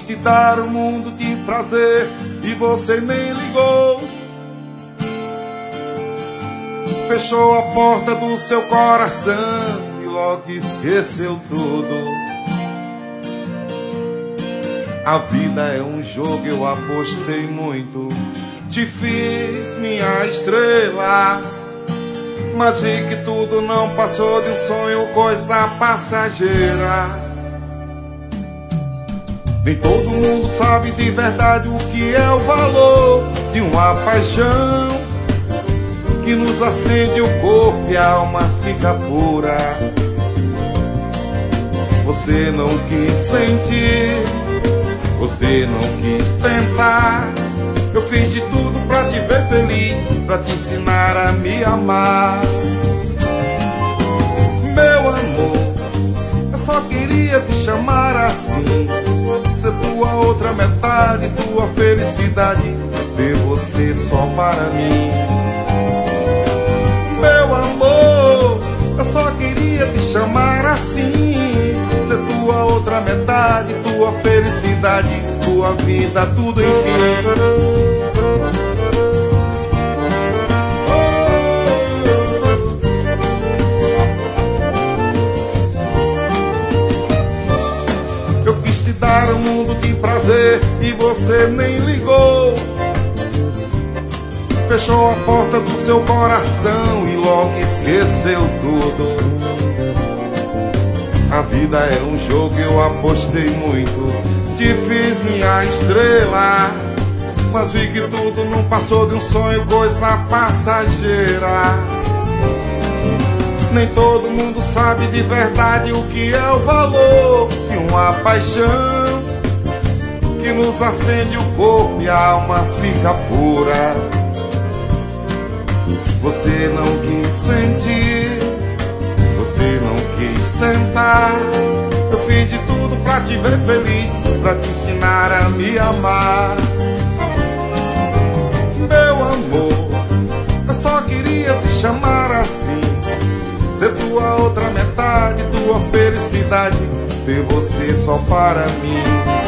te dar um mundo de prazer e você nem ligou. Fechou a porta do seu coração e logo esqueceu tudo. A vida é um jogo, eu apostei muito, te fiz minha estrela, mas vi que tudo não passou de um sonho, coisa passageira. Nem todo mundo sabe de verdade o que é o valor de uma paixão que nos acende o corpo e a alma fica pura. Você não quis sentir, você não quis tentar. Eu fiz de tudo pra te ver feliz, pra te ensinar a me amar. Meu amor, eu só queria te chamar assim, ser tua outra metade, tua felicidade, ter você só para mim. Meu amor, eu só queria te chamar assim, ser tua outra metade, tua felicidade, tua vida, tudo enfim. Eu quis te dar um mundo de prazer e você nem ligou. Fechou a porta do seu coração e logo esqueceu tudo. A vida é um jogo, eu apostei muito, te fiz minha estrela, mas vi que tudo não passou de um sonho, coisa passageira. Nem todo mundo sabe de verdade o que é o valor de uma paixão que nos acende o corpo e a alma fica pura. Você não quis sentir, você não quis tentar. Eu fiz de tudo pra te ver feliz, pra te ensinar a me amar. Meu amor, eu só queria te chamar assim, ser tua outra metade, tua felicidade, ter você só para mim.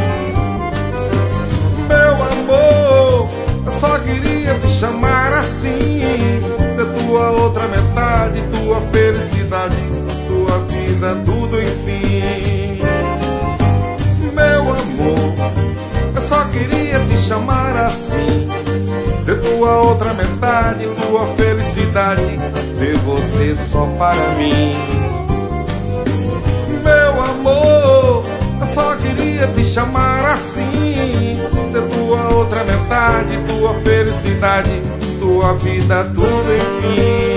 Meu amor, eu só queria te chamar assim, ser tua outra metade, tua felicidade, tua vida, tudo enfim. Meu amor, eu só queria te chamar assim, ser tua outra metade, tua felicidade, ter você só para mim. Meu amor, eu só queria te chamar assim, ser tua outra metade, tua felicidade, tua vida, tudo enfim.